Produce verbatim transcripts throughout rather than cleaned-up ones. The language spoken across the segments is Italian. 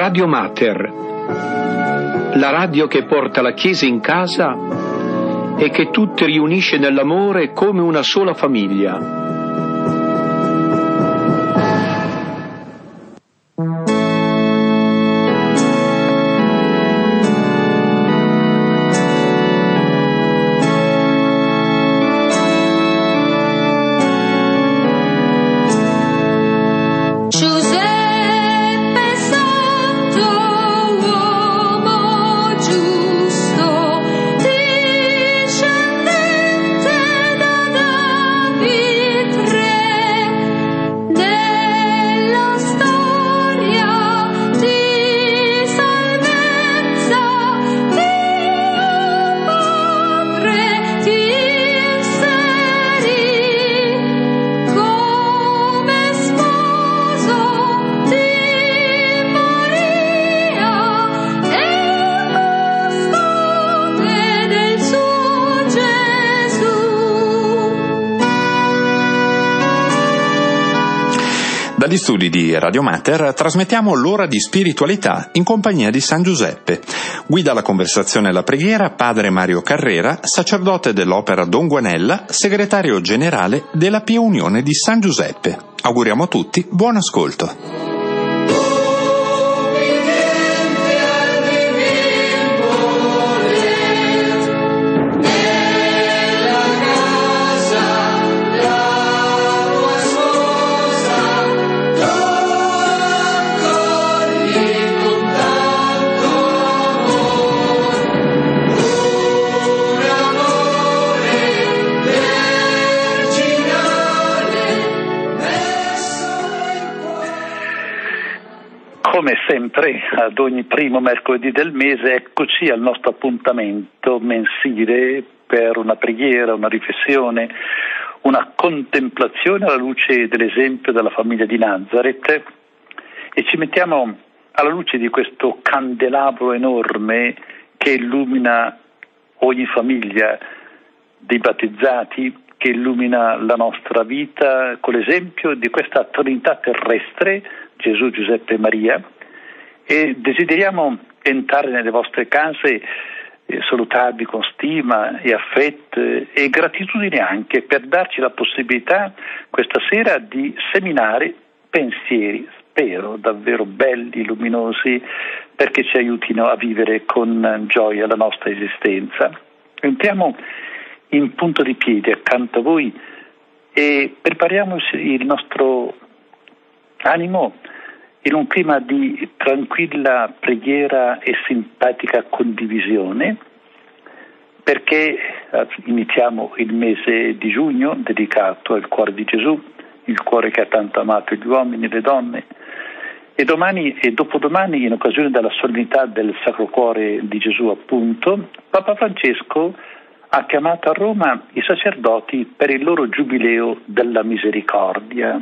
Radio Mater, la radio che porta la Chiesa in casa e che tutti riunisce nell'amore come una sola famiglia. Dagli studi di Radio Mater trasmettiamo l'ora di spiritualità in compagnia di San Giuseppe. Guida la conversazione e la preghiera padre Mario Carrera, sacerdote dell'Opera Don Guanella, segretario generale della Pia Unione di San Giuseppe. Auguriamo a tutti buon ascolto. Come sempre, ad ogni primo mercoledì del mese, eccoci al nostro appuntamento mensile per una preghiera, una riflessione, una contemplazione alla luce dell'esempio della famiglia di Nazareth, e ci mettiamo alla luce di questo candelabro enorme che illumina ogni famiglia dei battezzati, che illumina la nostra vita con l'esempio di questa Trinità terrestre, Gesù, Giuseppe e Maria, e desideriamo entrare nelle vostre case e salutarvi con stima e affetto e gratitudine anche per darci la possibilità questa sera di seminare pensieri, spero davvero belli, luminosi, perché ci aiutino a vivere con gioia la nostra esistenza. Entriamo in punto di piedi accanto a voi e prepariamo il nostro animo in un clima di tranquilla preghiera e simpatica condivisione, perché iniziamo il mese di giugno dedicato al cuore di Gesù, il cuore che ha tanto amato gli uomini e le donne, e domani e dopodomani, in occasione della solennità del Sacro Cuore di Gesù appunto, Papa Francesco ha chiamato a Roma i sacerdoti per il loro giubileo della misericordia.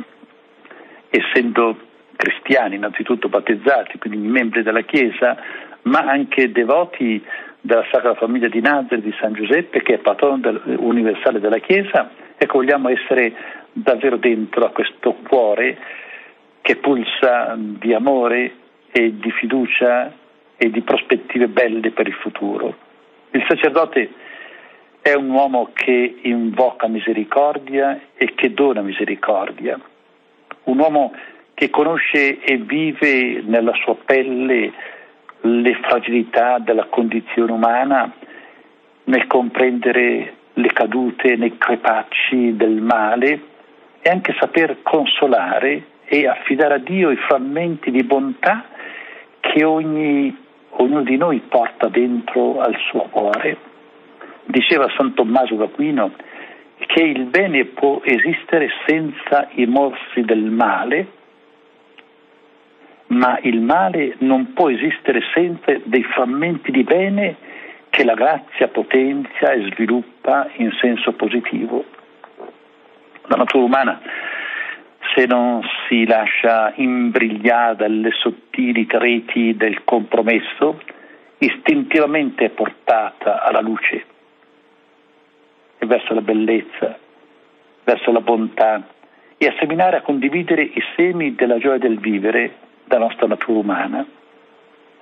Essendo cristiani, innanzitutto battezzati, quindi membri della Chiesa, ma anche devoti della Sacra Famiglia di Nazareth di San Giuseppe, che è patrono del, universale della Chiesa, ecco, vogliamo essere davvero dentro a questo cuore che pulsa di amore e di fiducia e di prospettive belle per il futuro. Il sacerdote è un uomo che invoca misericordia e che dona misericordia, un uomo che conosce e vive nella sua pelle le fragilità della condizione umana, nel comprendere le cadute nei crepacci del male e anche saper consolare e affidare a Dio i frammenti di bontà che ogni, ognuno di noi porta dentro al suo cuore. Diceva San Tommaso d'Aquino che il bene può esistere senza i morsi del male, ma il male non può esistere senza dei frammenti di bene che la grazia potenzia e sviluppa in senso positivo. La natura umana, se non si lascia imbrigliare dalle sottili treti del compromesso, istintivamente è portata alla luce e verso la bellezza, verso la bontà, e a seminare, a condividere i semi della gioia del vivere della nostra natura umana.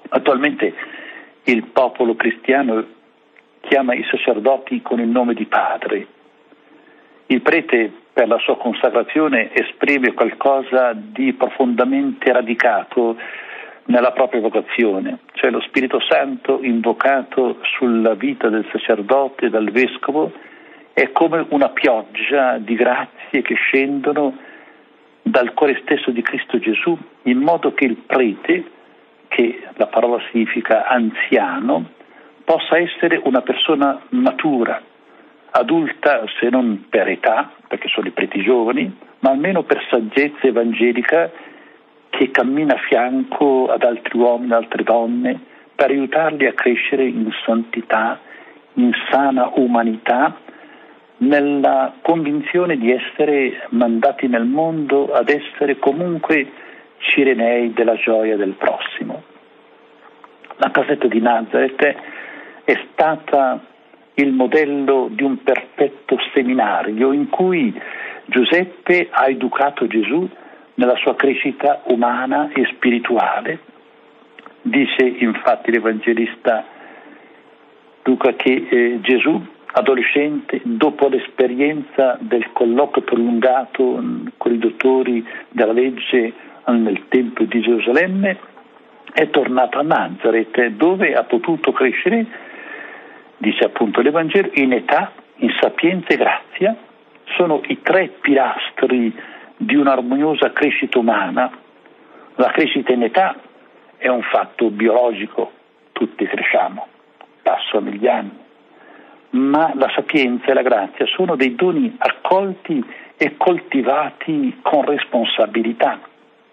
Attualmente il popolo cristiano chiama i sacerdoti con il nome di padre. Il prete, per la sua consacrazione, esprime qualcosa di profondamente radicato nella propria vocazione, cioè lo Spirito Santo invocato sulla vita del sacerdote e dal vescovo è come una pioggia di grazie che scendono dal cuore stesso di Cristo Gesù, in modo che il prete, che la parola significa anziano, possa essere una persona matura, adulta se non per età, perché sono i preti giovani, ma almeno per saggezza evangelica, che cammina a fianco ad altri uomini, ad altre donne, per aiutarli a crescere in santità, in sana umanità, nella convinzione di essere mandati nel mondo ad essere comunque cirenei della gioia del prossimo. La casetta di Nazareth è stata il modello di un perfetto seminario in cui Giuseppe ha educato Gesù nella sua crescita umana e spirituale. Dice infatti l'Evangelista Luca che eh, Gesù, adolescente, dopo l'esperienza del colloquio prolungato con i dottori della legge nel Tempio di Gerusalemme, è tornato a Nazareth, dove ha potuto crescere, dice appunto l'Evangelo, in età, in sapienza e grazia. Sono i tre pilastri di un'armoniosa crescita umana. La crescita in età è un fatto biologico, tutti cresciamo, passano gli anni, ma la sapienza e la grazia sono dei doni accolti e coltivati con responsabilità.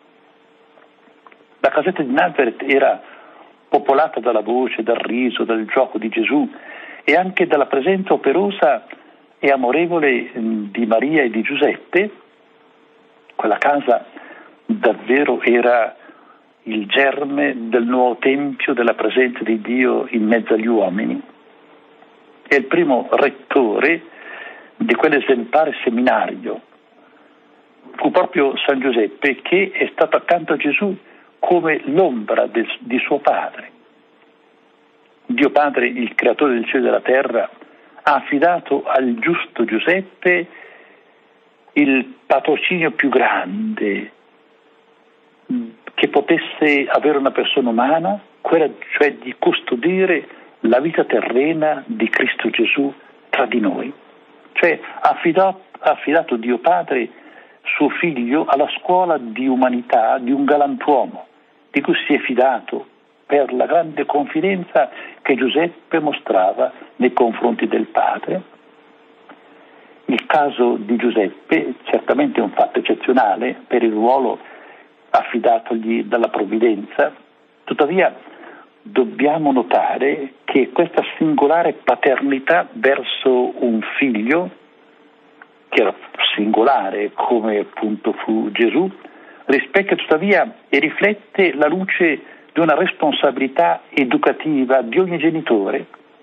La casetta di Nazareth era popolata dalla voce, dal riso, dal gioco di Gesù e anche dalla presenza operosa e amorevole di Maria e di Giuseppe. Quella casa davvero era il germe del nuovo tempio, della presenza di Dio in mezzo agli uomini. È il primo rettore di quell'esemplare seminario. Fu proprio San Giuseppe che è stato accanto a Gesù come l'ombra del, di suo padre. Dio Padre, il creatore del cielo e della terra, ha affidato al giusto Giuseppe il patrocinio più grande che potesse avere una persona umana, quella cioè di custodire la vita terrena di Cristo Gesù tra di noi. Cioè ha affidato, ha affidato Dio Padre suo figlio alla scuola di umanità di un galantuomo, di cui si è fidato per la grande confidenza che Giuseppe mostrava nei confronti del padre. Il caso di Giuseppe certamente è un fatto eccezionale per il ruolo affidatogli dalla provvidenza, tuttavia dobbiamo notare che questa singolare paternità verso un figlio, che era singolare come appunto fu Gesù, rispecchia tuttavia e riflette la luce di una responsabilità educativa di ogni genitore.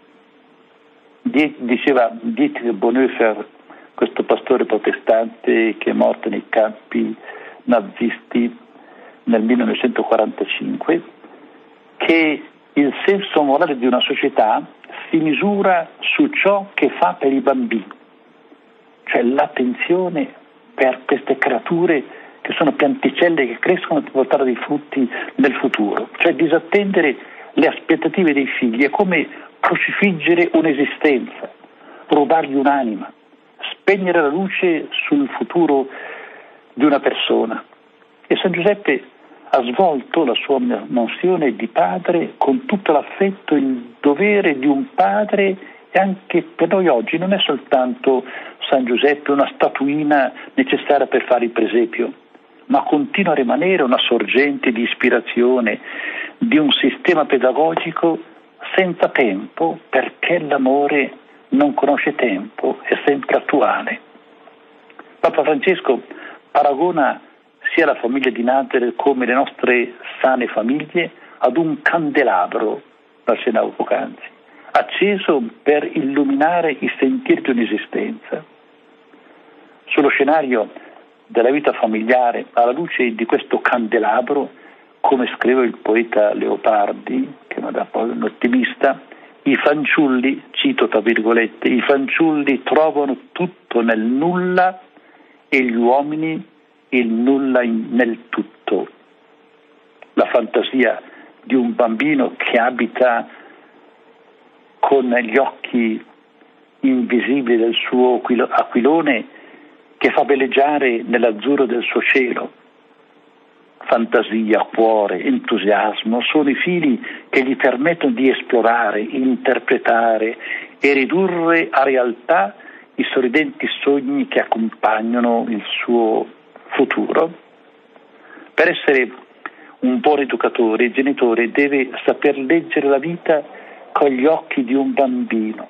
Diceva Dietrich Bonhoeffer, questo pastore protestante che è morto nei campi nazisti nel millenovecentoquarantacinque, che il senso morale di una società si misura su ciò che fa per i bambini, cioè l'attenzione per queste creature che sono pianticelle che crescono per portare dei frutti nel futuro, cioè disattendere le aspettative dei figli è come crocifiggere un'esistenza, rubargli un'anima, spegnere la luce sul futuro di una persona. E San Giuseppe ha svolto la sua mansione di padre con tutto l'affetto e il dovere di un padre, e anche per noi oggi non è soltanto San Giuseppe una statuina necessaria per fare il presepio, ma continua a rimanere una sorgente di ispirazione, di un sistema pedagogico senza tempo, perché l'amore non conosce tempo, è sempre attuale. Papa Francesco paragona sia la famiglia di Nazareth come le nostre sane famiglie ad un candelabro, la accennavo poc'anzi, acceso per illuminare i sentieri di un'esistenza. Sullo scenario della vita familiare, alla luce di questo candelabro, come scrive il poeta Leopardi, che è un ottimista, i fanciulli, cito tra virgolette, i fanciulli trovano tutto nel nulla e gli uomini il nulla in, nel tutto. La fantasia di un bambino che abita con gli occhi invisibili del suo aquilone che fa veleggiare nell'azzurro del suo cielo. Fantasia, cuore, entusiasmo sono i fili che gli permettono di esplorare, interpretare e ridurre a realtà i sorridenti sogni che accompagnano il suo futuro. Per essere un buon educatore, il genitore deve saper leggere la vita con gli occhi di un bambino,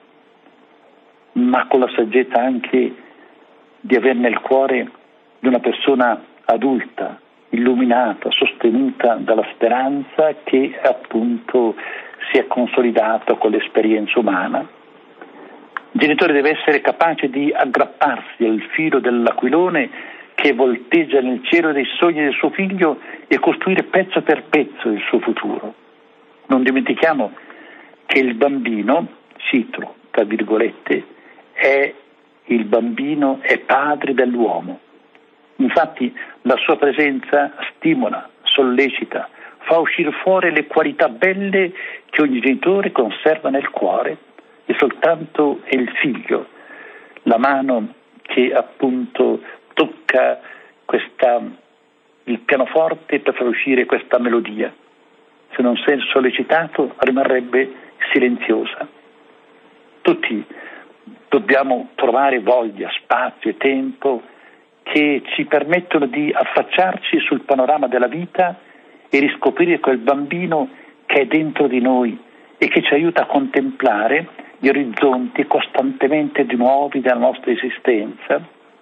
ma con la saggezza anche di avere nel cuore di una persona adulta, illuminata, sostenuta dalla speranza che appunto si è consolidata con l'esperienza umana. Il genitore deve essere capace di aggrapparsi al filo dell'aquilone che volteggia nel cielo dei sogni del suo figlio e costruire pezzo per pezzo il suo futuro. Non dimentichiamo che il bambino, cito tra virgolette, è il bambino è padre dell'uomo. Infatti la sua presenza stimola, sollecita, fa uscire fuori le qualità belle che ogni genitore conserva nel cuore, e soltanto è il figlio, la mano che appunto tocca questa, il pianoforte per far uscire questa melodia. Se non sei sollecitato rimarrebbe silenziosa. Tutti dobbiamo trovare voglia, spazio e tempo che ci permettono di affacciarci sul panorama della vita e riscoprire quel bambino che è dentro di noi e che ci aiuta a contemplare gli orizzonti costantemente nuovi della nostra esistenza.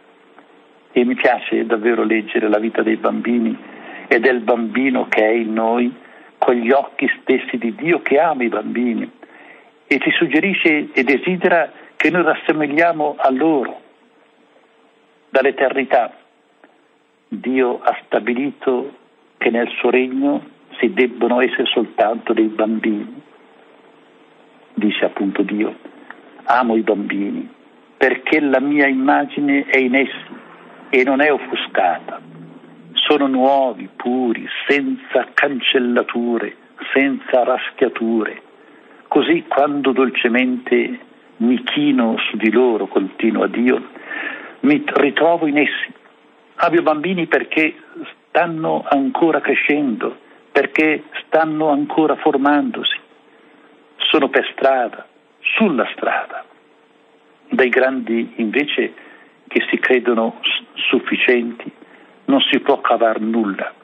E mi piace davvero leggere la vita dei bambini e del bambino che è in noi con gli occhi stessi di Dio che ama i bambini e ci suggerisce e desidera che noi rassomigliamo a loro. Dall'eternità Dio ha stabilito che nel suo regno si debbono essere soltanto dei bambini. Dice appunto Dio: amo i bambini perché la mia immagine è in essi e non è offuscata. Sono nuovi, puri, senza cancellature, senza raschiature. Così quando dolcemente mi chino su di loro, continua Dio, mi ritrovo in essi. Amo i bambini perché stanno ancora crescendo, perché stanno ancora formandosi. Sono per strada, sulla strada. Dai grandi invece che si credono sufficienti non si può cavar nulla.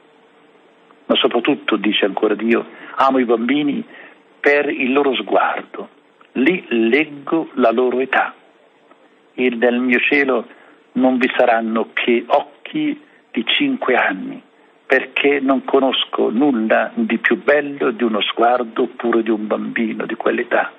Ma soprattutto, dice ancora Dio, amo i bambini per il loro sguardo. Lì leggo la loro età. E nel mio cielo non vi saranno che occhi di cinque anni, perché non conosco nulla di più bello di uno sguardo puro di un bambino di quell'età.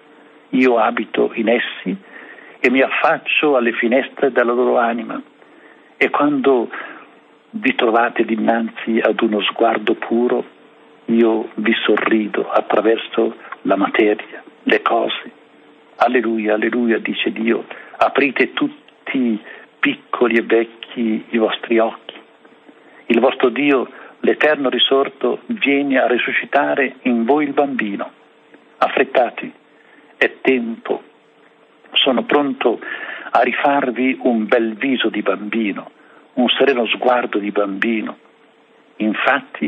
Io abito in essi e mi affaccio alle finestre della loro anima, e quando vi trovate dinanzi ad uno sguardo puro, io vi sorrido attraverso la materia, le cose. Alleluia, alleluia, dice Dio, aprite tutti piccoli e vecchi i vostri occhi. Il vostro Dio, l'Eterno risorto, viene a risuscitare in voi il bambino. Affrettati, è tempo. Sono pronto a rifarvi un bel viso di bambino, un sereno sguardo di bambino. Infatti,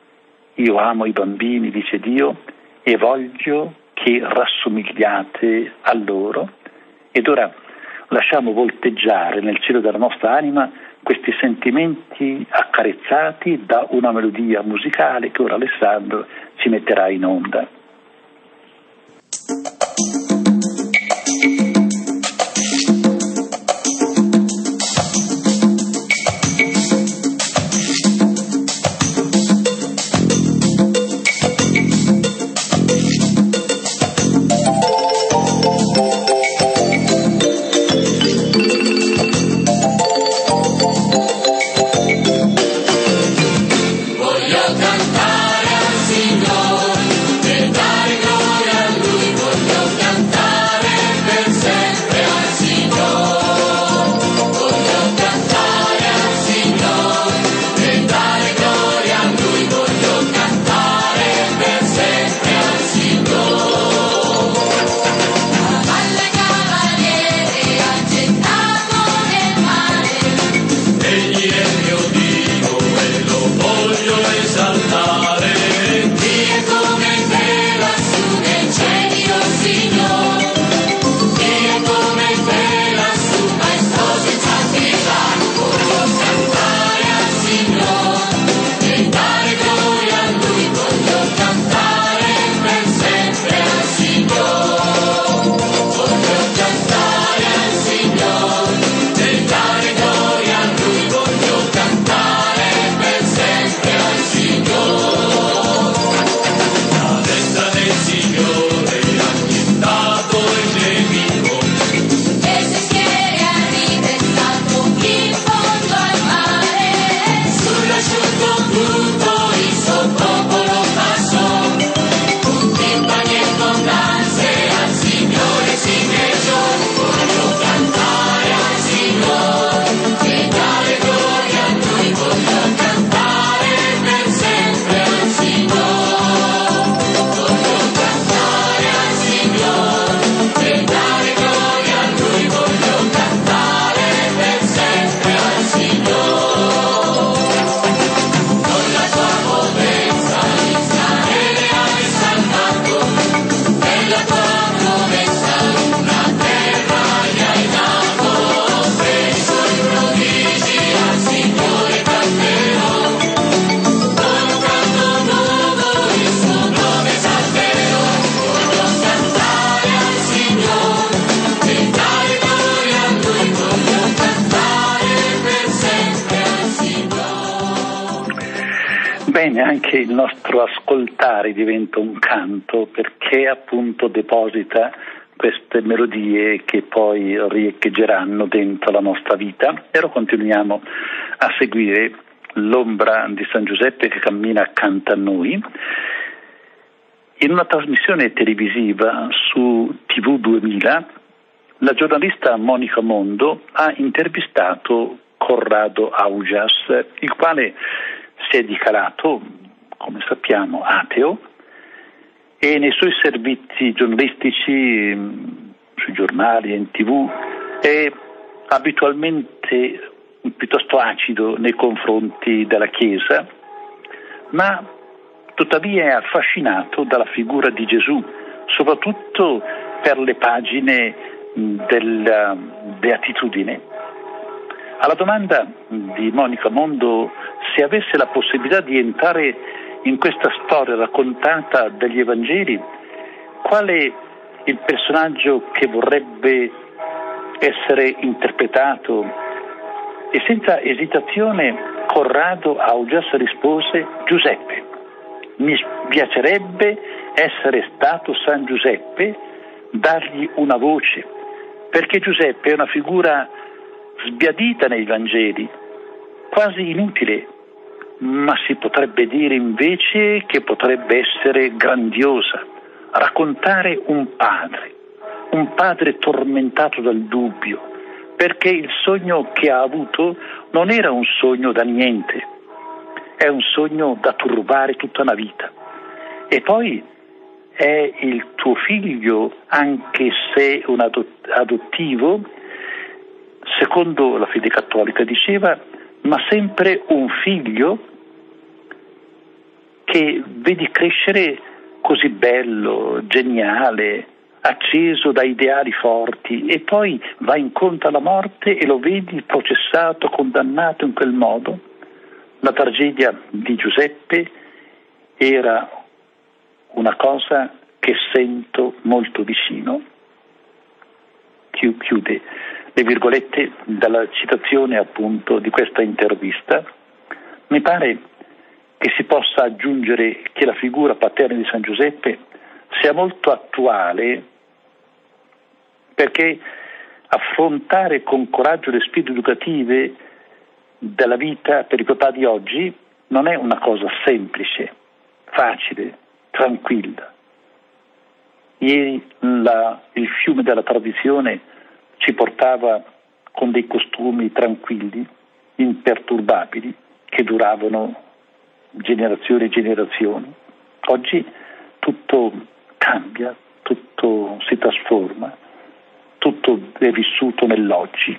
io amo i bambini, dice Dio, e voglio che rassomigliate a loro. Ed ora lasciamo volteggiare nel cielo della nostra anima questi sentimenti accarezzati da una melodia musicale che ora Alessandro ci metterà in onda. Voglio cantare Bene, anche il nostro ascoltare diventa un canto, perché appunto deposita queste melodie che poi riecheggeranno dentro la nostra vita. E ora continuiamo a seguire l'ombra di San Giuseppe che cammina accanto a noi. In una trasmissione televisiva su T V duemila, la giornalista Monica Mondo ha intervistato Corrado Augias, il quale si è dichiarato, come sappiamo, ateo, e nei suoi servizi giornalistici, sui giornali e in tv, è abitualmente piuttosto acido nei confronti della Chiesa, ma tuttavia è affascinato dalla figura di Gesù, soprattutto per le pagine della Beatitudine. Alla domanda di Monica Mondo se avesse la possibilità di entrare in questa storia raccontata dagli Evangeli, qual è il personaggio che vorrebbe essere interpretato? E senza esitazione Corrado Augias rispose: Giuseppe. Mi piacerebbe essere stato San Giuseppe, dargli una voce, perché Giuseppe è una figura sbiadita nei Vangeli, quasi inutile, ma si potrebbe dire invece che potrebbe essere grandiosa, raccontare un padre, un padre tormentato dal dubbio, perché il sogno che ha avuto non era un sogno da niente, è un sogno da turbare tutta una vita. E poi è il tuo figlio, anche se un adottivo, secondo la fede cattolica diceva, ma sempre un figlio che vedi crescere così bello, geniale, acceso da ideali forti, e poi va incontro alla morte e lo vedi processato, condannato in quel modo. La tragedia di Giuseppe era una cosa che sento molto vicino. Chiude le virgolette dalla citazione appunto di questa intervista. Mi pare che si possa aggiungere che la figura paterna di San Giuseppe sia molto attuale, perché affrontare con coraggio le sfide educative della vita per i papà di oggi non è una cosa semplice, facile, tranquilla. Ieri la, il fiume della tradizione ci portava con dei costumi tranquilli, imperturbabili, che duravano generazioni e generazioni. Oggi tutto cambia, tutto si trasforma, tutto è vissuto nell'oggi.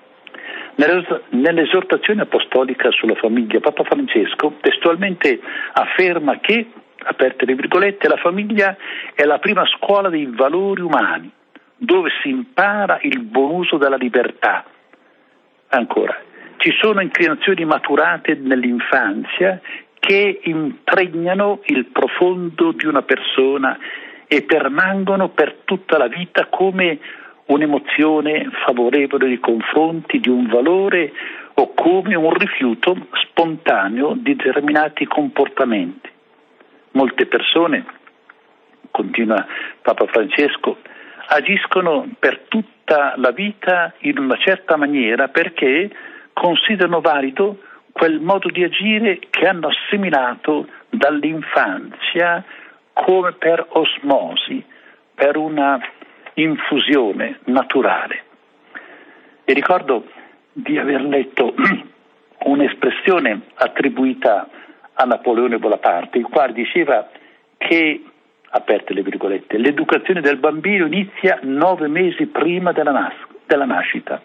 Nell'esortazione apostolica sulla famiglia, Papa Francesco testualmente afferma che, aperte le virgolette, la famiglia è la prima scuola dei valori umani, dove si impara il buon uso della libertà. Ancora, ci sono inclinazioni maturate nell'infanzia che impregnano il profondo di una persona e permangono per tutta la vita come un'emozione favorevole nei confronti di un valore o come un rifiuto spontaneo di determinati comportamenti. Molte persone, continua Papa Francesco, agiscono per tutta la vita in una certa maniera perché considerano valido quel modo di agire che hanno assimilato dall'infanzia come per osmosi, per una infusione naturale. E ricordo di aver letto un'espressione attribuita a Napoleone Bonaparte, il quale diceva che, aperte le virgolette, l'educazione del bambino inizia nove mesi prima della, nas- della nascita.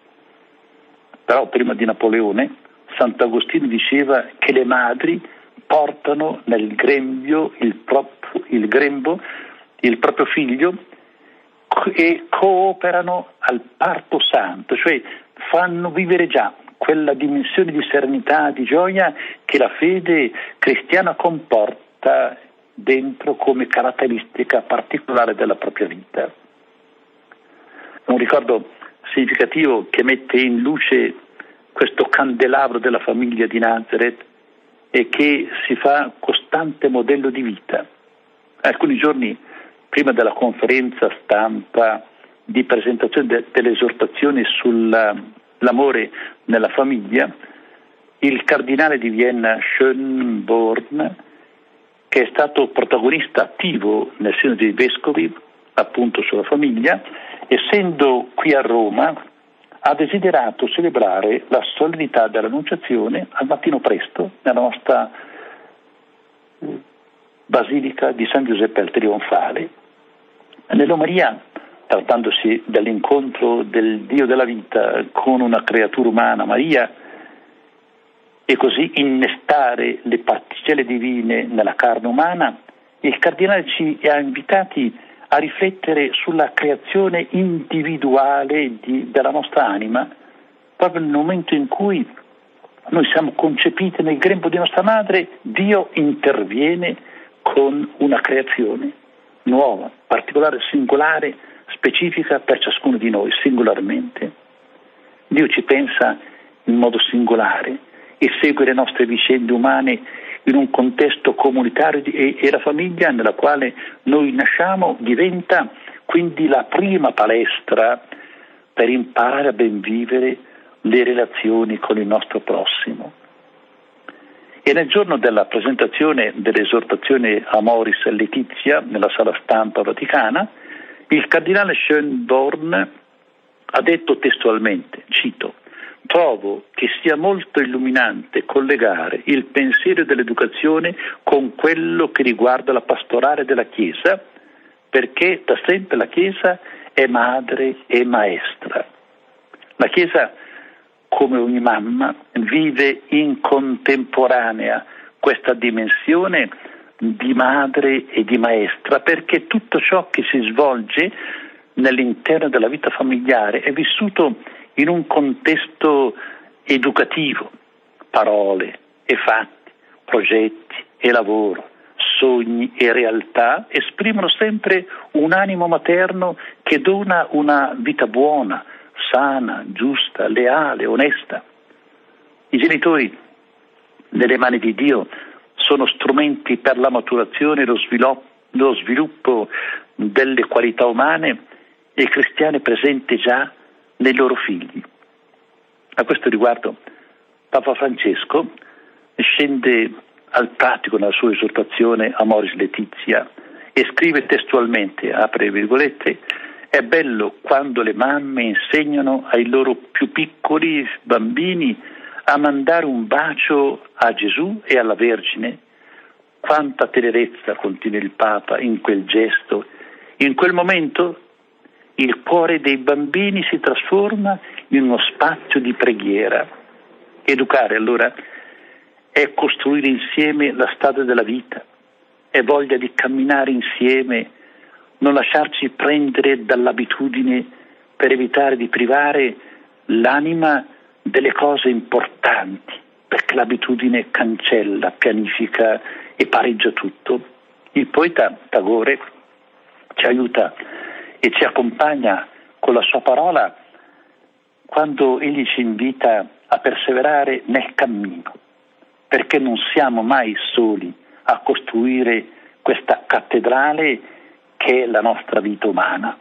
Però prima di Napoleone Sant'Agostino diceva che le madri portano nel grembo il proprio, il grembo, il proprio figlio e cooperano al parto santo, cioè fanno vivere già quella dimensione di serenità, di gioia che la fede cristiana comporta dentro come caratteristica particolare della propria vita. Un ricordo significativo che mette in luce questo candelabro della famiglia di Nazareth e che si fa costante modello di vita. Alcuni giorni prima della conferenza stampa di presentazione de- delle esortazioni sull'amore nella famiglia, il cardinale di Vienna Schönborn, che è stato protagonista attivo nel Sinodo dei Vescovi, appunto sulla famiglia, essendo qui a Roma, ha desiderato celebrare la solennità dell'Annunciazione al mattino presto nella nostra Basilica di San Giuseppe al Trionfale. Nell'omelia, trattandosi dell'incontro del Dio della vita con una creatura umana, Maria, e così innestare le particelle divine nella carne umana, il cardinale ci ha invitati a riflettere sulla creazione individuale di, della nostra anima, proprio nel momento in cui noi siamo concepiti nel grembo di nostra madre, Dio interviene con una creazione nuova, particolare, singolare, specifica per ciascuno di noi, singolarmente. Dio ci pensa in modo singolare e segue le nostre vicende umane in un contesto comunitario e, e la famiglia nella quale noi nasciamo diventa quindi la prima palestra per imparare a ben vivere le relazioni con il nostro prossimo. E nel giorno della presentazione dell'esortazione Amoris Laetitia nella sala stampa vaticana, il cardinale Schönborn ha detto testualmente, cito: trovo che sia molto illuminante collegare il pensiero dell'educazione con quello che riguarda la pastorale della Chiesa, perché da sempre la Chiesa è madre e maestra. La Chiesa, come ogni mamma, vive in contemporanea questa dimensione di madre e di maestra, perché tutto ciò che si svolge nell'interno della vita familiare è vissuto in un contesto educativo. Parole e fatti, progetti e lavoro, sogni e realtà esprimono sempre un animo materno che dona una vita buona, sana, giusta, leale, onesta. I genitori, nelle mani di Dio, sono strumenti per la maturazione e lo sviluppo, lo sviluppo delle qualità umane e cristiane presenti già nei loro figli. A questo riguardo Papa Francesco scende al pratico nella sua esortazione Amoris Laetitia e scrive testualmente, apre virgolette: è bello quando le mamme insegnano ai loro più piccoli bambini a mandare un bacio a Gesù e alla Vergine. Quanta tenerezza, continua il Papa, in quel gesto. In quel momento il cuore dei bambini si trasforma in uno spazio di preghiera. Educare allora è costruire insieme la strada della vita, è voglia di camminare insieme, non lasciarci prendere dall'abitudine per evitare di privare l'anima delle cose importanti, perché l'abitudine cancella, pianifica e pareggia tutto. Il poeta Tagore ci aiuta e ci accompagna con la sua parola quando egli ci invita a perseverare nel cammino, perché non siamo mai soli a costruire questa cattedrale che è la nostra vita umana.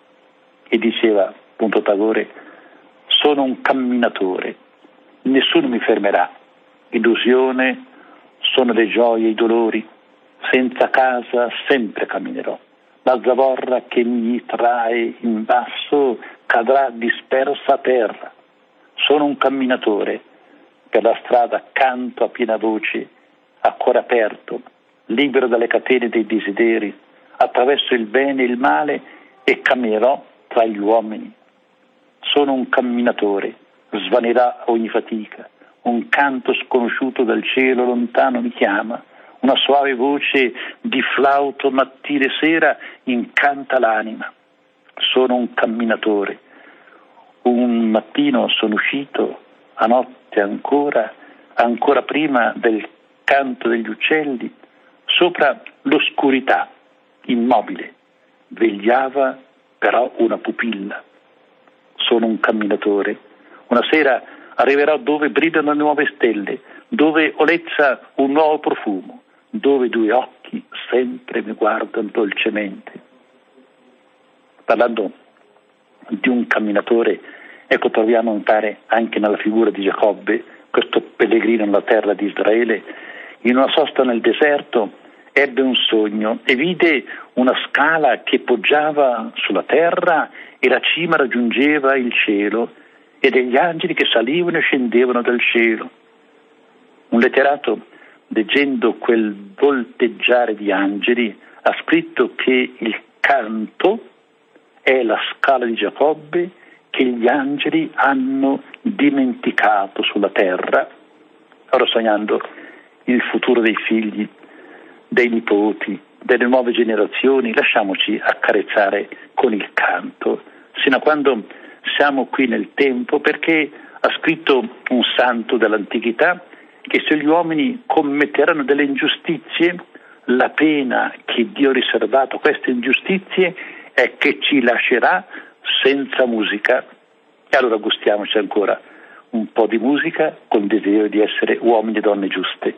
E diceva appunto Tagore: sono un camminatore, nessuno mi fermerà, illusione sono le gioie e i dolori, senza casa sempre camminerò, la zavorra che mi trae in basso cadrà dispersa a terra. Sono un camminatore, per la strada canto a piena voce, a cuore aperto, libero dalle catene dei desideri, attraverso il bene e il male e camminerò tra gli uomini. Sono un camminatore, svanirà ogni fatica, un canto sconosciuto dal cielo lontano mi chiama, una suave voce di flauto mattina e sera incanta l'anima. Sono un camminatore. Un mattino sono uscito, a notte ancora, ancora prima del canto degli uccelli, sopra l'oscurità, immobile, vegliava però una pupilla. Sono un camminatore. Una sera arriverò dove brillano le nuove stelle, dove olezza un nuovo profumo, dove due occhi sempre mi guardano dolcemente. Parlando di un camminatore, ecco, troviamo a notare anche nella figura di Giacobbe, questo pellegrino nella terra di Israele, in una sosta nel deserto ebbe un sogno e vide una scala che poggiava sulla terra e la cima raggiungeva il cielo e degli angeli che salivano e scendevano dal cielo. Un letterato, leggendo quel volteggiare di angeli, ha scritto che il canto è la scala di Giacobbe che gli angeli hanno dimenticato sulla terra. Ora, sognando il futuro dei figli, dei nipoti, delle nuove generazioni, lasciamoci accarezzare con il canto, sino a quando siamo qui nel tempo, perché ha scritto un santo dell'antichità che se gli uomini commetteranno delle ingiustizie, la pena che Dio ha riservato a queste ingiustizie è che ci lascerà senza musica. E allora gustiamoci ancora un po' di musica con desiderio di essere uomini e donne giuste.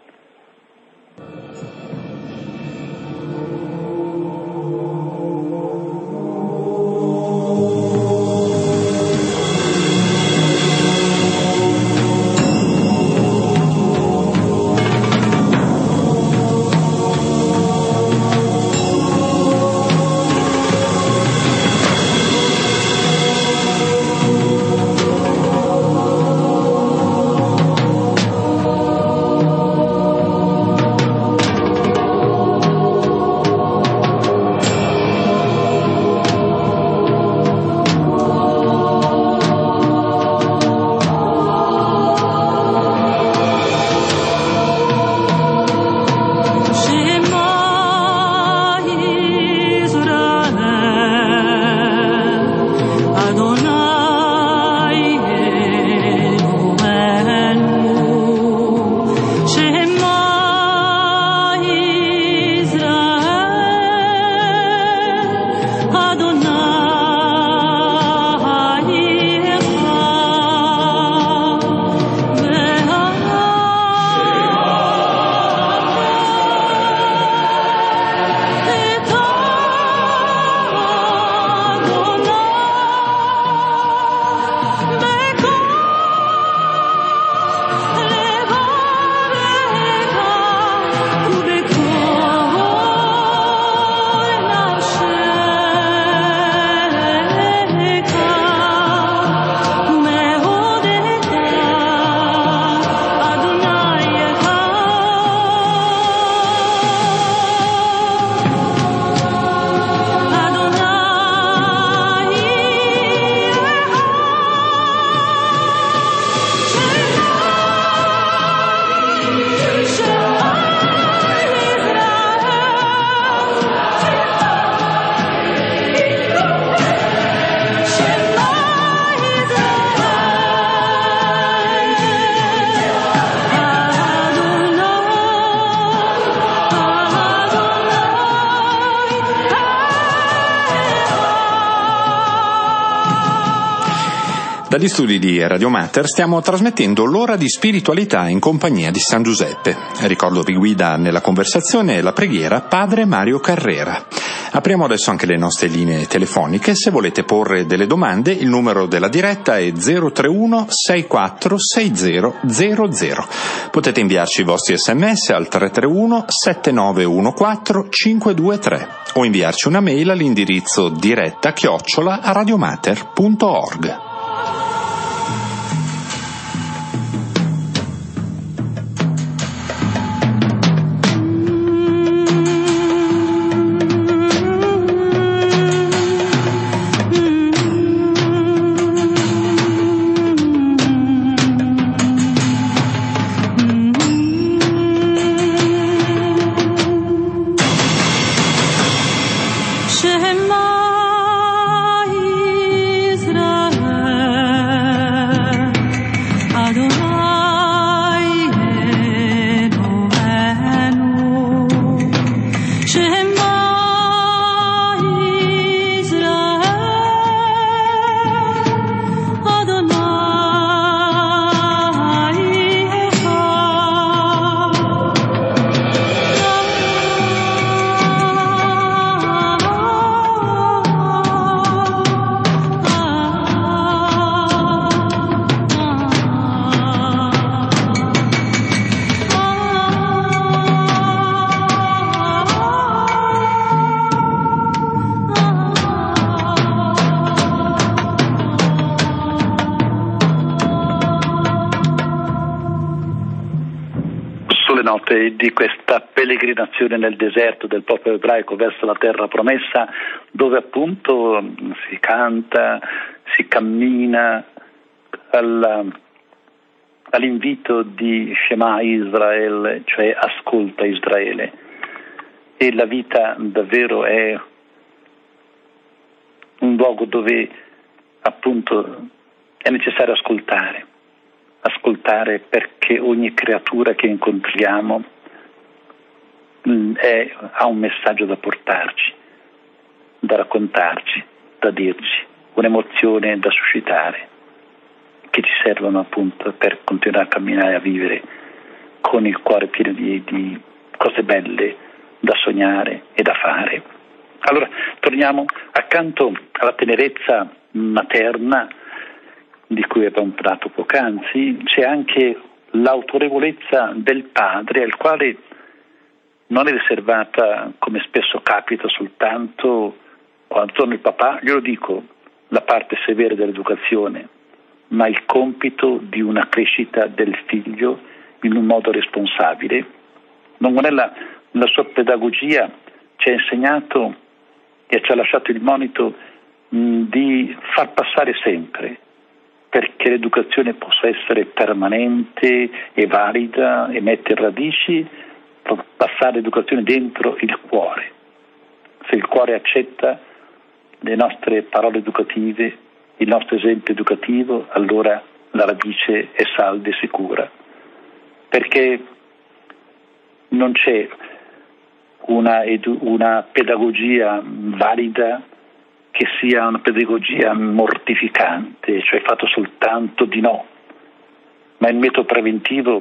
Dagli studi di Radio Mater stiamo trasmettendo l'ora di spiritualità in compagnia di San Giuseppe. Ricordo vi guida nella conversazione e la preghiera Padre Mario Carrera. Apriamo adesso anche le nostre linee telefoniche. Se volete porre delle domande, il numero della diretta è zero tre uno sei quattro sei zero zero zero. Potete inviarci i vostri sms al tre tre uno sette nove uno quattro cinque due tre o inviarci una mail all'indirizzo diretta chiocciola radiomater punto org. Shema Israel. sulle note di questa pellegrinazione nel deserto del popolo ebraico verso la terra promessa, dove appunto si canta, si cammina alla, all'invito di Shema Israel, cioè ascolta Israele. E la vita davvero è un luogo dove appunto è necessario ascoltare. Ascoltare perché ogni creatura che incontriamo è, ha un messaggio da portarci, da raccontarci, da dirci, un'emozione da suscitare, che ci servono appunto per continuare a camminare, a vivere con il cuore pieno di, di cose belle da sognare e da fare. Allora torniamo accanto alla tenerezza materna di cui abbiamo parlato poc'anzi, c'è anche l'autorevolezza del padre, al quale non è riservata, come spesso capita, soltanto quando torna il papà, glielo dico, la parte severa dell'educazione, ma il compito di una crescita del figlio in un modo responsabile. Don Guanella, nella sua pedagogia, ci ha insegnato e ci ha lasciato il monito mh, di far passare sempre, perché l'educazione possa essere permanente e valida e mettere radici, passare l'educazione dentro il cuore. Se il cuore accetta le nostre parole educative, il nostro esempio educativo, allora la radice è salda e sicura, perché non c'è una, edu- una pedagogia valida che sia una pedagogia mortificante, cioè fatto soltanto di no, ma il metodo preventivo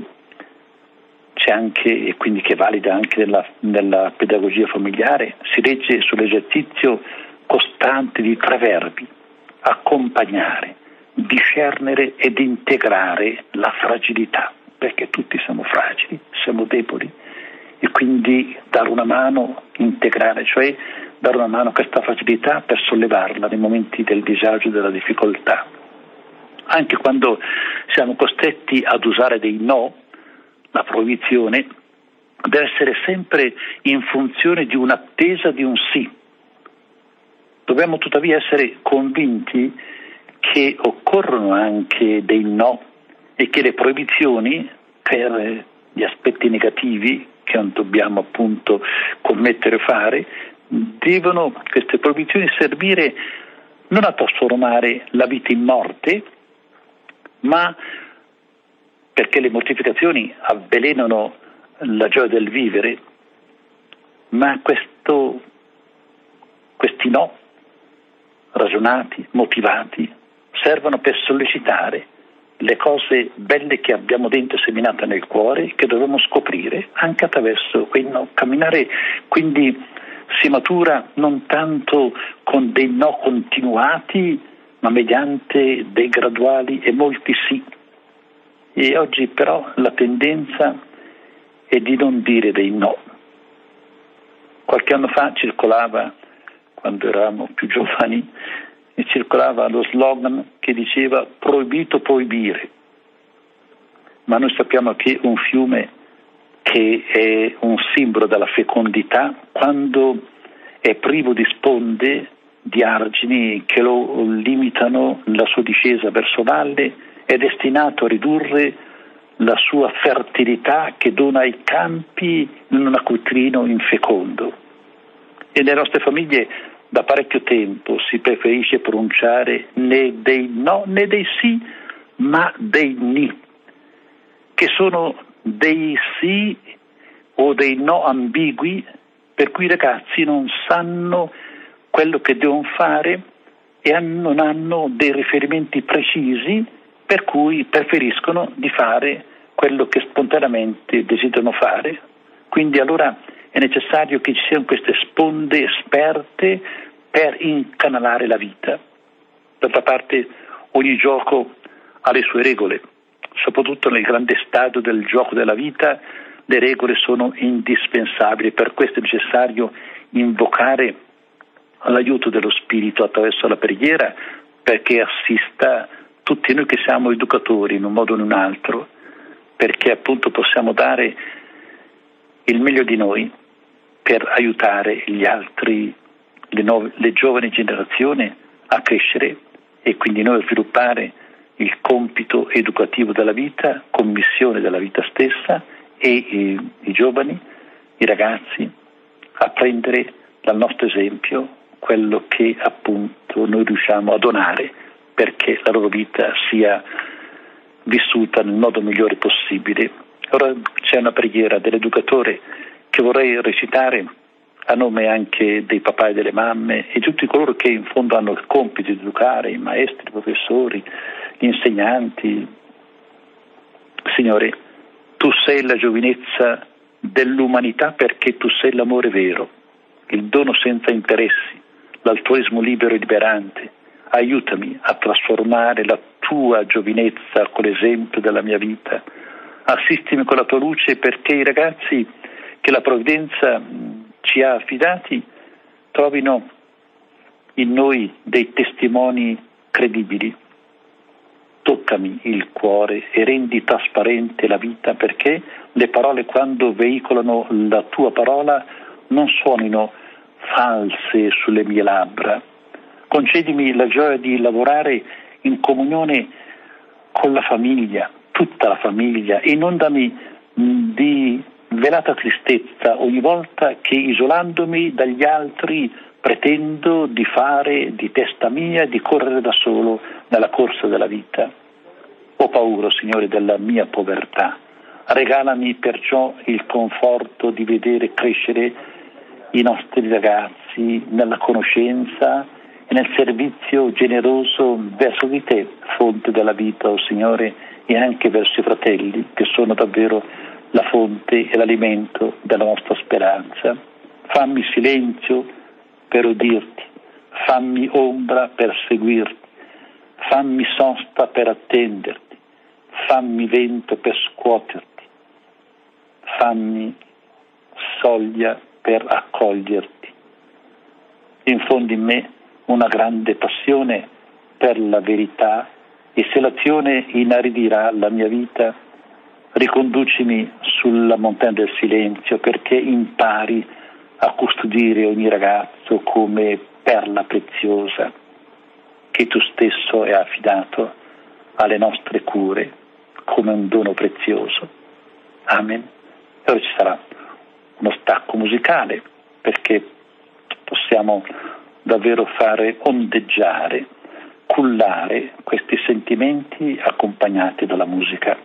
c'è anche, e quindi che è valida anche nella, nella pedagogia familiare, si regge sull'esercizio costante di tre verbi: accompagnare, discernere ed integrare la fragilità, perché tutti siamo fragili, siamo deboli, e quindi dare una mano, integrare, cioè dare una mano a questa fragilità per sollevarla nei momenti del disagio e della difficoltà. Anche quando siamo costretti ad usare dei no, la proibizione deve essere sempre in funzione di un'attesa di un sì. Dobbiamo tuttavia essere convinti che occorrono anche dei no e che le proibizioni, per gli aspetti negativi che non dobbiamo appunto commettere o fare, devono queste proibizioni servire non a trasformare la vita in morte, ma perché le mortificazioni avvelenano la gioia del vivere, ma questo, questi no ragionati, motivati, servono per sollecitare le cose belle che abbiamo dentro seminate nel cuore, che dobbiamo scoprire anche attraverso quei no. Camminare quindi si matura non tanto con dei no continuati, ma mediante dei graduali e molti sì. E oggi però la tendenza è di non dire dei no. Qualche anno fa circolava, quando eravamo più giovani, e circolava lo slogan che diceva proibito proibire, ma noi sappiamo che un fiume che è un simbolo della fecondità, quando è privo di sponde, di argini che lo limitano la sua discesa verso valle, è destinato a ridurre la sua fertilità che dona ai campi in un acquatrino infecondo. E nelle nostre famiglie da parecchio tempo si preferisce pronunciare né dei no né dei sì, ma dei ni, che sono dei sì o dei no ambigui, per cui i ragazzi non sanno quello che devono fare e non hanno dei riferimenti precisi, per cui preferiscono di fare quello che spontaneamente desiderano fare. Quindi allora è necessario che ci siano queste sponde esperte per incanalare la vita. D'altra parte ogni gioco ha le sue regole, soprattutto nel grande stadio del gioco della vita le regole sono indispensabili, per questo è necessario invocare l'aiuto dello Spirito attraverso la preghiera, perché assista tutti noi che siamo educatori in un modo o in un altro, perché appunto possiamo dare il meglio di noi per aiutare gli altri, le, nuove, le giovani generazioni a crescere e quindi noi a sviluppare il compito educativo della vita, commissione della vita stessa e i, i giovani, i ragazzi a prendere dal nostro esempio quello che appunto noi riusciamo a donare perché la loro vita sia vissuta nel modo migliore possibile. Ora c'è una preghiera dell'educatore che vorrei recitare a nome anche dei papà e delle mamme e tutti coloro che in fondo hanno il compito di educare, i maestri, i professori, gli insegnanti. Signore, tu sei la giovinezza dell'umanità perché tu sei l'amore vero, il dono senza interessi, l'altruismo libero e liberante. Aiutami a trasformare la tua giovinezza con l'esempio della mia vita. Assistimi con la tua luce perché i ragazzi che la provvidenza ci ha affidati trovino in noi dei testimoni credibili. Toccami il cuore e rendi trasparente la vita perché le parole, quando veicolano la tua parola, non suonino false sulle mie labbra. Concedimi la gioia di lavorare in comunione con la famiglia, tutta la famiglia, e non dammi di velata tristezza ogni volta che, isolandomi dagli altri, pretendo di fare di testa mia, di correre da solo nella corsa della vita. Ho paura, Signore, della mia povertà. Regalami perciò il conforto di vedere crescere i nostri ragazzi nella conoscenza e nel servizio generoso verso di Te, fonte della vita, o oh Signore, e anche verso i fratelli, che sono davvero la fonte e l'alimento della nostra speranza. Fammi silenzio per udirti, fammi ombra per seguirti, fammi sosta per attenderti, fammi vento per scuoterti, fammi soglia per accoglierti. Infondi in me una grande passione per la verità e se l'azione inaridirà la mia vita, riconducimi sulla montagna del silenzio perché impari a custodire ogni ragazzo come perla preziosa che tu stesso hai affidato alle nostre cure come un dono prezioso. Amen. E ora ci sarà uno stacco musicale perché possiamo davvero fare ondeggiare, cullare questi sentimenti accompagnati dalla musica.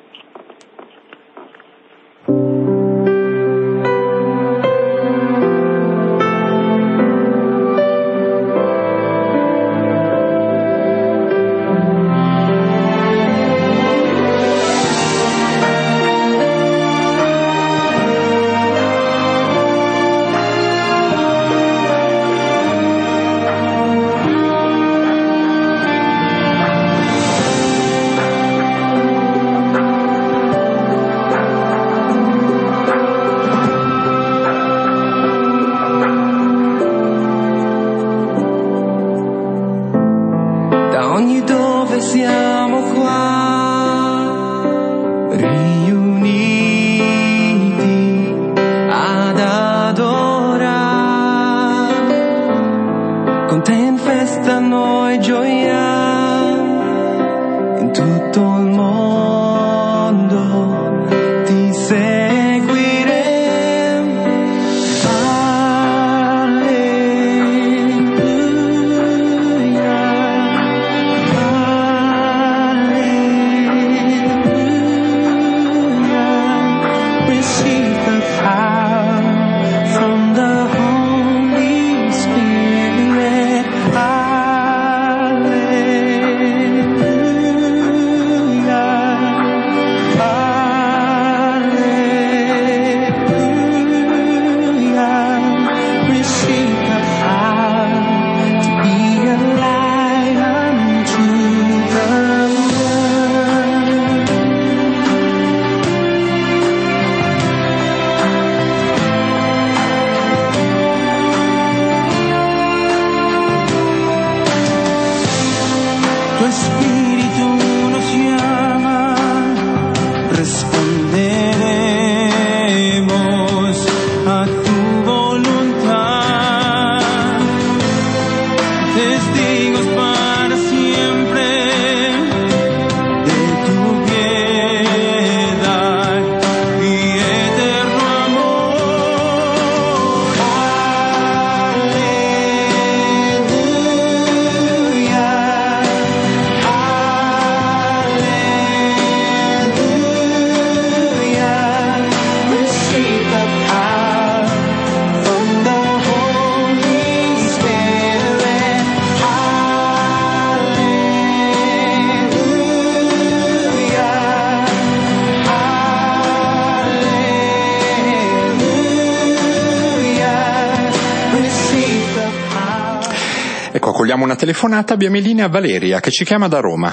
cogliamo una telefonata, abbiamo in linea Valeria che ci chiama da Roma.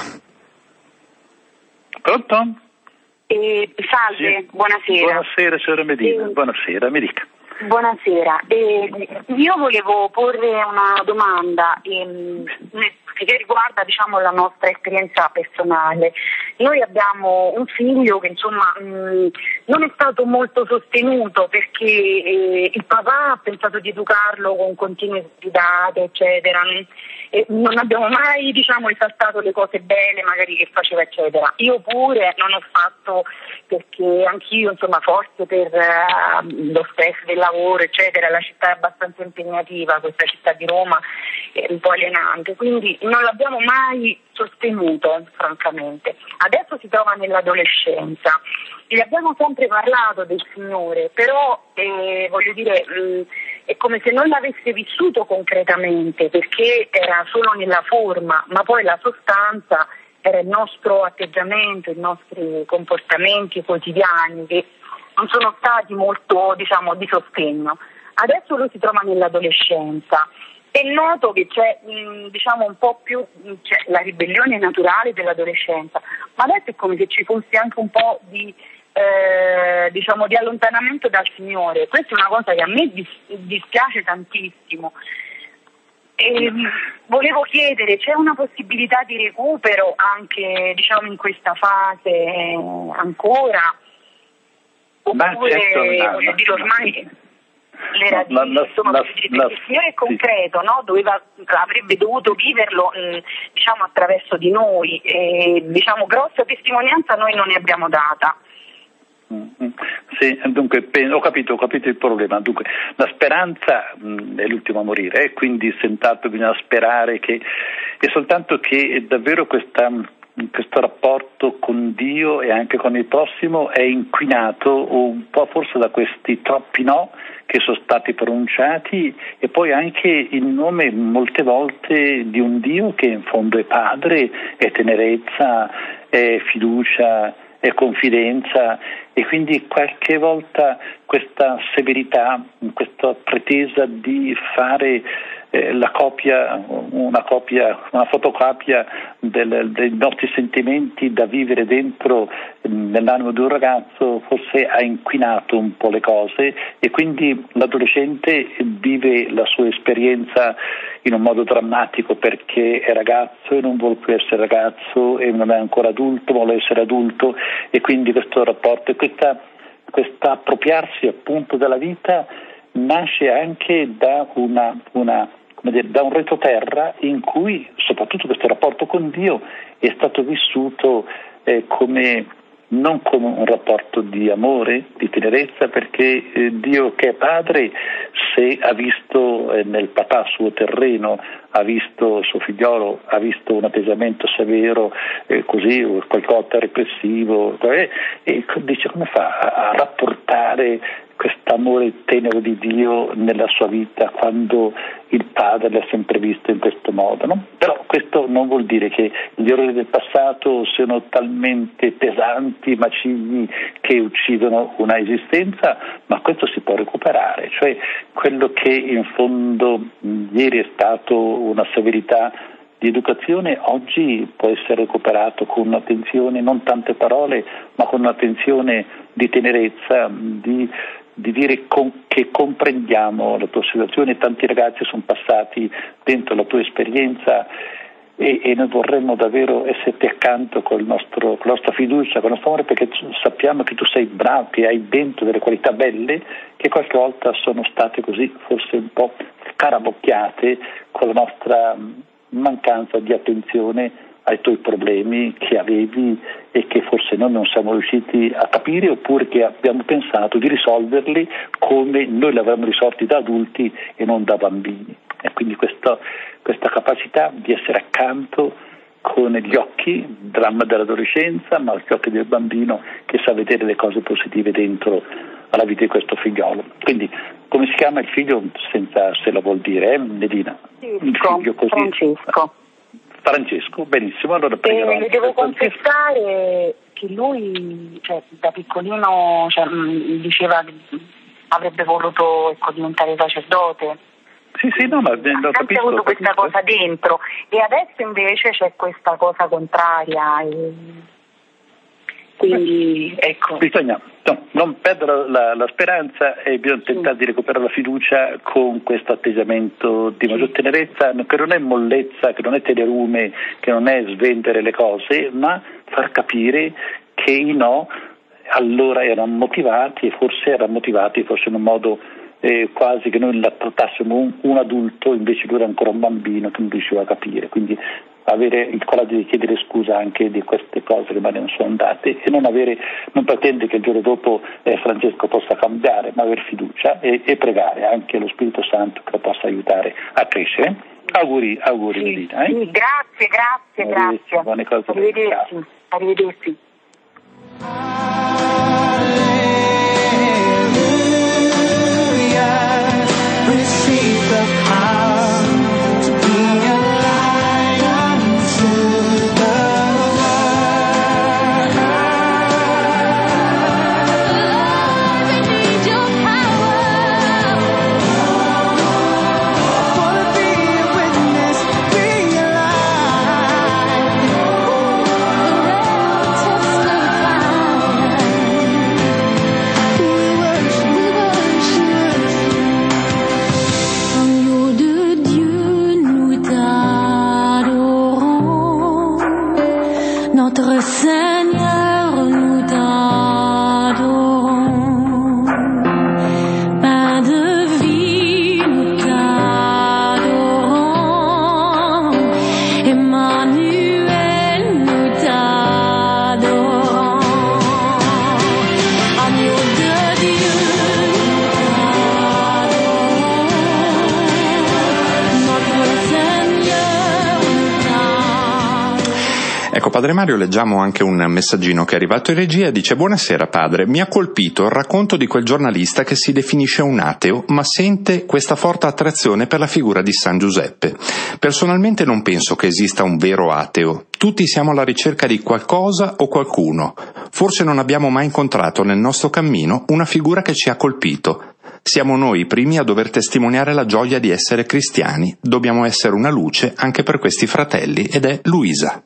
Pronto? Eh, salve, Sì. buonasera. Buonasera signora Medina, Eh, buonasera, mi dica. Buonasera, eh, io volevo porre una domanda ehm, che riguarda diciamo la nostra esperienza personale. Noi abbiamo un figlio che insomma mh, non è stato molto sostenuto perché eh, il papà ha pensato di educarlo con continue sfidate eccetera, e non abbiamo mai diciamo esaltato le cose belle magari che faceva eccetera. Io pure non ho fatto, perché anch'io insomma forse per uh, lo stress del lavoro eccetera, la città è abbastanza impegnativa, questa città di Roma è un po' alienante, quindi non l'abbiamo mai sostenuto francamente. Adesso si trova nell'adolescenza, gli abbiamo sempre parlato del Signore, però eh, voglio dire mh, è come se non l'avesse vissuto concretamente, perché era solo nella forma, ma poi la sostanza era il nostro atteggiamento, i nostri comportamenti quotidiani che non sono stati molto, diciamo, di sostegno. Adesso lui si trova nell'adolescenza e noto che c'è, mh, diciamo, un po' più c'è la ribellione naturale dell'adolescenza, ma adesso è come se ci fosse anche un po' di, eh, diciamo, di allontanamento dal Signore. Questa è una cosa che a me dis- dispiace tantissimo. E volevo chiedere, c'è una possibilità di recupero anche diciamo in questa fase ancora? Oppure certo, no, voglio no, dire ormai le radici, la, la, insomma, la, perché la, il Signore è concreto, no? Doveva, avrebbe dovuto viverlo mh, diciamo attraverso di noi e diciamo grossa testimonianza noi non ne abbiamo data. Sì, dunque ho capito, ho capito il problema. Dunque, la speranza mh, è l'ultimo a morire, eh, quindi senz'altro bisogna sperare che è soltanto che davvero questa, questo rapporto con Dio e anche con il prossimo è inquinato un po' forse da questi troppi no che sono stati pronunciati e poi anche in nome molte volte di un Dio che in fondo è padre, è tenerezza, è fiducia, è confidenza, e quindi qualche volta questa severità, questa pretesa di fare eh, la copia, una copia, una fotocopia del, dei nostri sentimenti da vivere dentro nell'animo di un ragazzo, forse ha inquinato un po' le cose e quindi l'adolescente vive la sua esperienza in un modo drammatico perché è ragazzo e non vuole più essere ragazzo e non è ancora adulto, vuole essere adulto, e quindi questo rapporto e questa, questa appropriarsi appunto della vita nasce anche da una, una come dire, da un retroterra in cui soprattutto questo rapporto con Dio è stato vissuto eh, come non come un rapporto di amore, di tenerezza, perché eh, Dio che è padre, se ha visto eh, nel papà suo terreno, ha visto suo figliolo, ha visto un atteggiamento severo, eh, così, qualcosa repressivo, eh, e dice come fa a, a rapportare quest'amore tenero di Dio nella sua vita quando il padre l'ha sempre visto in questo modo, no? Però questo non vuol dire che gli errori del passato siano talmente pesanti, macigni, che uccidono una esistenza, ma questo si può recuperare, cioè quello che in fondo mh, ieri è stato una severità di educazione oggi può essere recuperato con un'attenzione, non tante parole, ma con un'attenzione di tenerezza, di di dire con, che comprendiamo la tua situazione. Tanti ragazzi sono passati dentro la tua esperienza e, e noi vorremmo davvero esserti accanto con, il nostro, con la nostra fiducia, con il nostro amore, perché sappiamo che tu sei bravo, che hai dentro delle qualità belle che qualche volta sono state così forse un po' scarabocchiate con la nostra mancanza di attenzione ai tuoi problemi che avevi e che forse noi non siamo riusciti a capire, oppure che abbiamo pensato di risolverli come noi li avremmo risolti da adulti e non da bambini. E quindi questa, questa capacità di essere accanto con gli occhi, il dramma dell'adolescenza, ma gli occhi del bambino che sa vedere le cose positive dentro alla vita di questo figliolo. Quindi come si chiama il figlio, senza se lo vuol dire, eh, Medina? Il figlio così. Francesco. Francesco, benissimo, allora eh, le devo confessare che lui, cioè, da piccolino, cioè, mh, diceva che avrebbe voluto ecco, diventare sacerdote, Sì, sì, no, ma ho sempre capito, avuto capisco. questa cosa dentro, e adesso invece c'è questa cosa contraria, e quindi ecco. Bisogna no, non perdere la, la speranza e bisogna tentare di recuperare la fiducia con questo atteggiamento di maggior tenerezza, che non è mollezza, che non è tenerume, che non è svendere le cose, ma far capire che i no allora erano motivati, e forse erano motivati forse in un modo eh, quasi che noi la trattassimo un, un adulto, invece lui era ancora un bambino che non riusciva a capire, quindi avere il coraggio di chiedere scusa anche di queste cose che magari non sono andate, e non avere, non pretendere che il giorno dopo eh, Francesco possa cambiare, ma avere fiducia e, e pregare anche lo Spirito Santo che lo possa aiutare a crescere. Auguri, auguri Sì, Melina. Eh? sì, grazie, grazie, grazie. Buone cose. Arrivederci, arrivederci. Notre Seigneur, nous t'adorons. Pain de vie, nous t'adorons. Emmanuel, nous t'adorons. Agneau de Dieu, nous t'adorons. Notre Seigneur, nous t'adorons. Ecco, Padre Mario, leggiamo anche un messaggino che è arrivato in regia. Dice: buonasera padre, mi ha colpito il racconto di quel giornalista che si definisce un ateo ma sente questa forte attrazione per la figura di San Giuseppe. Personalmente non penso che esista un vero ateo. Tutti siamo alla ricerca di qualcosa o qualcuno. Forse non abbiamo mai incontrato nel nostro cammino una figura che ci ha colpito. Siamo noi i primi a dover testimoniare la gioia di essere cristiani. Dobbiamo essere una luce anche per questi fratelli, ed è Luisa.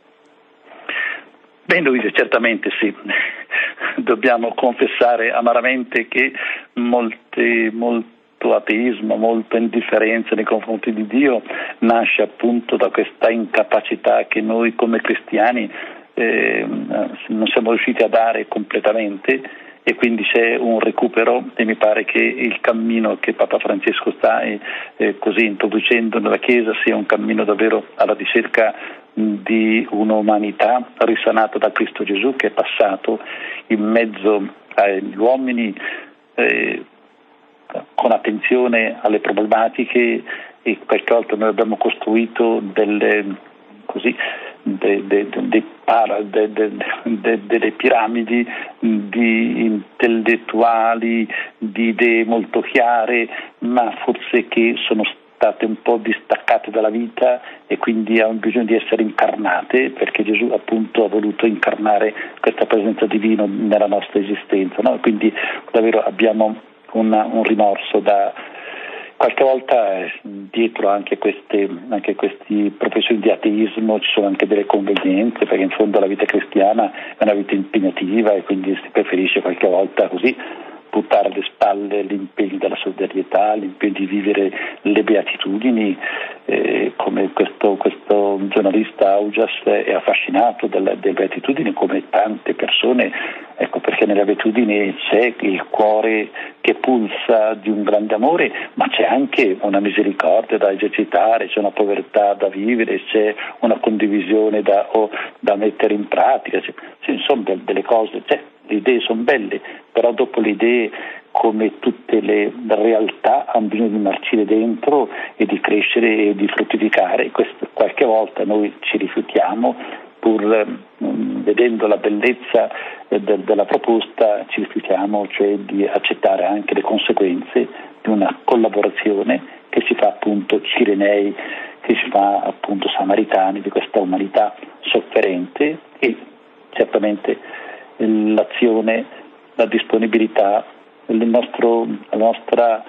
Beh, Luisa, certamente sì. Dobbiamo confessare amaramente che molte, molto ateismo, molta indifferenza nei confronti di Dio nasce appunto da questa incapacità che noi come cristiani eh, non siamo riusciti a dare completamente, e quindi c'è un recupero, e mi pare che il cammino che Papa Francesco sta eh, eh, così introducendo nella Chiesa sia un cammino davvero alla ricerca di un'umanità risanata da Cristo Gesù, che è passato in mezzo agli uomini eh, con attenzione alle problematiche, e qualche volta noi abbiamo costruito delle così de, de, de, de para, de, de, de, delle piramidi di intellettuali, di idee molto chiare, ma forse che sono state un po' distaccate dalla vita, e quindi hanno bisogno di essere incarnate, perché Gesù appunto ha voluto incarnare questa presenza divina nella nostra esistenza, no? Quindi davvero abbiamo una, un rimorso da qualche volta eh, dietro anche queste anche questi professioni di ateismo ci sono anche delle convenienze, perché in fondo la vita cristiana è una vita impegnativa, e quindi si preferisce qualche volta così buttare alle spalle l'impegno della solidarietà, l'impegno di vivere le beatitudini, eh, come questo, questo giornalista Augias è affascinato dalle, dalle beatitudini, come tante persone, ecco, perché nelle beatitudini c'è il cuore che pulsa di un grande amore, ma c'è anche una misericordia da esercitare, c'è una povertà da vivere, c'è una condivisione da, o, da mettere in pratica, c'è, c'è, sono delle cose, c'è. Le idee sono belle, però dopo le idee, come tutte le realtà, hanno bisogno di marcire dentro e di crescere e di fruttificare. Questo, qualche volta noi ci rifiutiamo, pur eh, vedendo la bellezza eh, de, della proposta, ci rifiutiamo cioè di accettare anche le conseguenze di una collaborazione che si fa appunto Cirenei, che si fa appunto Samaritani, di questa umanità sofferente, e certamente l'azione, la disponibilità, il nostro, la nostra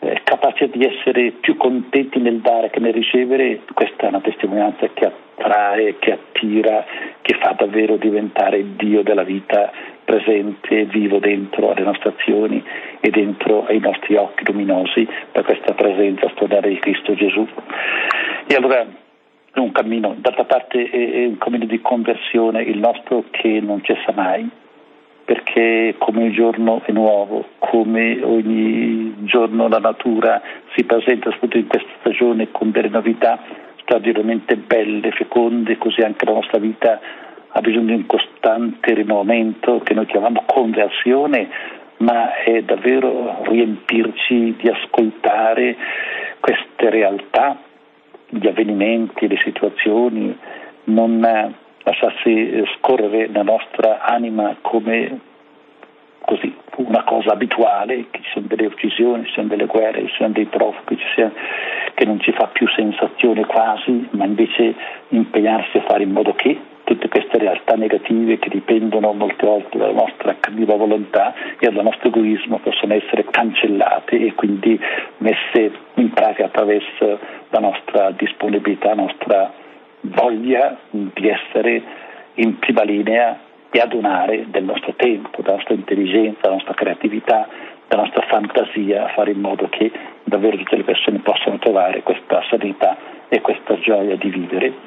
eh, capaci di essere più contenti nel dare che nel ricevere. Questa è una testimonianza che attrae, che attira, che fa davvero diventare il Dio della vita presente, vivo dentro alle nostre azioni e dentro ai nostri occhi luminosi per questa presenza stonare di Cristo Gesù. E allora è un cammino, d'altra parte è un cammino di conversione il nostro che non cessa mai, perché come ogni giorno è nuovo, come ogni giorno la natura si presenta soprattutto in questa stagione con delle novità straordinariamente belle, feconde, così anche la nostra vita ha bisogno di un costante rinnovamento che noi chiamiamo conversione, ma è davvero riempirci di ascoltare queste realtà, gli avvenimenti, le situazioni, non lasciarsi scorrere la nostra anima come così una cosa abituale, che ci sono delle uccisioni, ci sono delle guerre, ci sono dei profughi, ci sia, che non ci fa più sensazione quasi, ma invece impegnarsi a fare in modo che tutte queste realtà negative che dipendono molte volte dalla nostra cattiva volontà e dal nostro egoismo possano essere cancellate e quindi messe in pratica attraverso la nostra disponibilità, la nostra voglia di essere in prima linea e a donare del nostro tempo, della nostra intelligenza, della nostra creatività, della nostra fantasia, a fare in modo che davvero tutte le persone possano trovare questa serenità e questa gioia di vivere.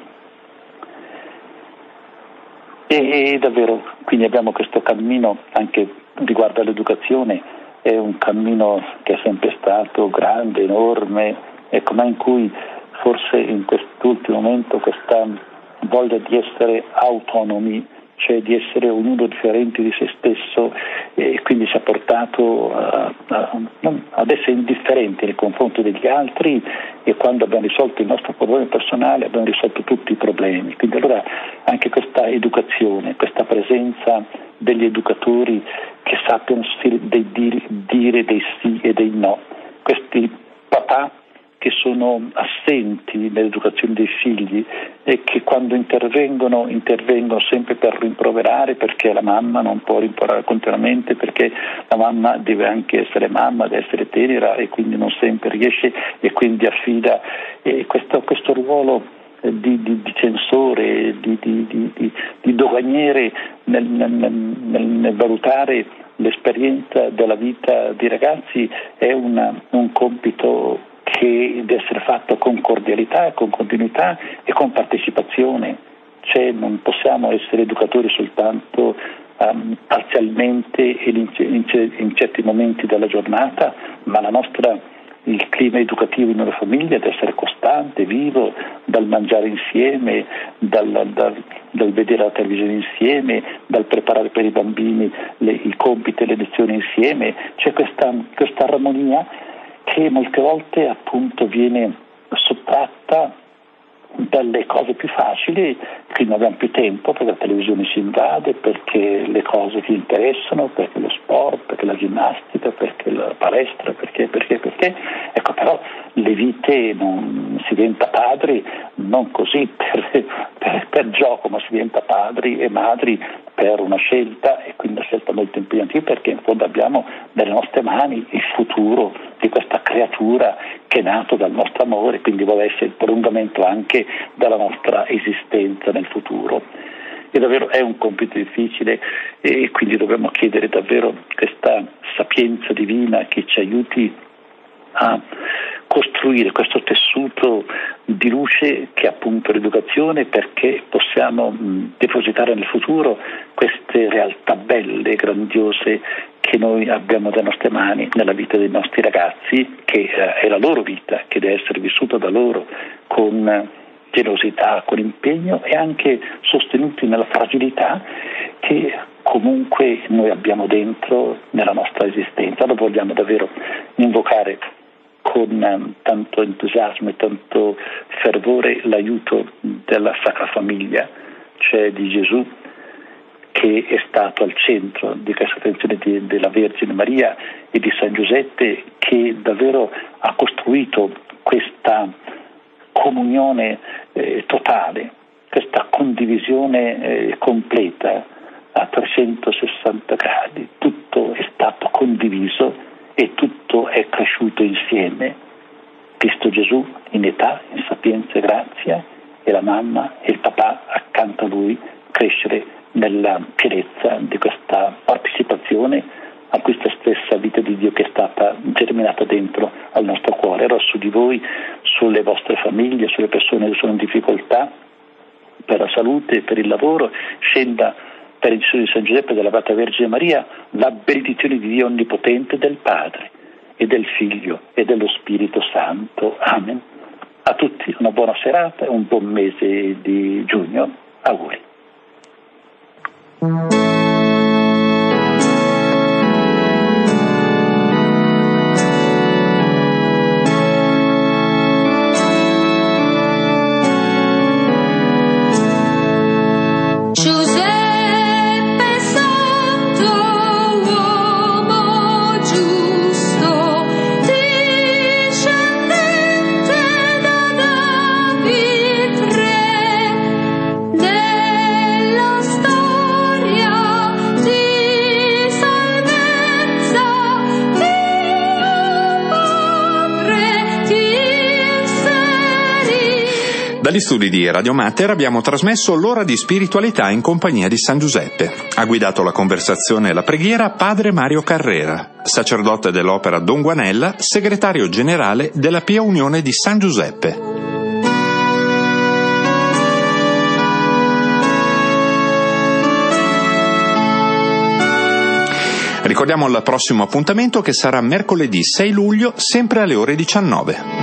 E, e davvero quindi abbiamo questo cammino anche riguardo all'educazione, è un cammino che è sempre stato grande, enorme, ecco, ma in cui forse in quest'ultimo momento questa voglia di essere autonomi, cioè di essere ognuno differente di se stesso, e quindi ci ha portato a, a, ad essere indifferenti nei confronti degli altri, e quando abbiamo risolto il nostro problema personale abbiamo risolto tutti i problemi. Quindi allora anche questa educazione, questa presenza degli educatori che sappiano dire, dire dei sì e dei no, questi papà che sono assenti nell'educazione dei figli e che quando intervengono intervengono sempre per rimproverare, perché la mamma non può rimproverare continuamente, perché la mamma deve anche essere mamma, deve essere tenera e quindi non sempre riesce e quindi affida, e questo, questo ruolo di, di, di censore, di, di, di, di, di doganiere nel, nel, nel, nel valutare l'esperienza della vita dei ragazzi è una, un compito che deve essere fatto con cordialità, con continuità e con partecipazione. Cioè non possiamo essere educatori soltanto um, parzialmente e in, in, in certi momenti della giornata, ma la nostra, il clima educativo in una famiglia deve essere costante, vivo, dal mangiare insieme, dal, dal, dal vedere la televisione insieme, dal preparare per i bambini le, i compiti e le lezioni insieme. C'è questa, questa armonia che molte volte appunto viene sottratta dalle cose più facili, quindi non abbiamo più tempo perché la televisione ci invade, perché le cose che interessano, perché lo sport, perché la ginnastica, perché la palestra, perché, perché, perché. Ecco, però le vite non si diventa padri non così per, per, per gioco, ma si diventa padri e madri per una scelta, e quindi una scelta molto impegnativa, perché in fondo abbiamo nelle nostre mani il futuro di questa creatura che è nato dal nostro amore, quindi vuole essere il prolungamento anche della nostra esistenza nel futuro. E davvero è un compito difficile, e quindi dobbiamo chiedere davvero questa sapienza divina che ci aiuti a costruire questo tessuto di luce che è appunto l'educazione, perché possiamo mh, depositare nel futuro queste realtà belle, grandiose che noi abbiamo dalle nostre mani nella vita dei nostri ragazzi, che eh, è la loro vita, che deve essere vissuta da loro con eh, generosità, con impegno e anche sostenuti nella fragilità che comunque noi abbiamo dentro nella nostra esistenza. Lo vogliamo davvero invocare con um, tanto entusiasmo e tanto fervore l'aiuto della Sacra Famiglia, cioè di Gesù, che è stato al centro di questa attenzione di, della Vergine Maria e di San Giuseppe, che davvero ha costruito questa comunione eh, totale, questa condivisione eh, completa a trecentosessanta gradi. Tutto è stato condiviso e tutto tutto è cresciuto insieme, Cristo Gesù in età, in sapienza e grazia, e la mamma e il papà accanto a lui crescere nella pienezza di questa partecipazione a questa stessa vita di Dio che è stata germinata dentro al nostro cuore. Ero su di voi, sulle vostre famiglie, sulle persone che sono in difficoltà per la salute, per il lavoro, scenda per il Gesù di San Giuseppe e della Beata Vergine Maria la benedizione di Dio Onnipotente, del Padre e del Figlio e dello Spirito Santo. Amen. A tutti una buona serata e un buon mese di giugno. Auguri. Giuseppe Santo, uomo giusto, discendente da David re, nella storia di salvezza Dio Padre ti inserì. Dagli studi di Radio Mater abbiamo trasmesso l'ora di spiritualità in compagnia di San Giuseppe. Ha guidato la conversazione e la preghiera padre Mario Carrera, sacerdote dell'Opera Don Guanella, segretario generale della Pia Unione di San Giuseppe. Ricordiamo il prossimo appuntamento che sarà mercoledì sei luglio, sempre alle ore diciannove.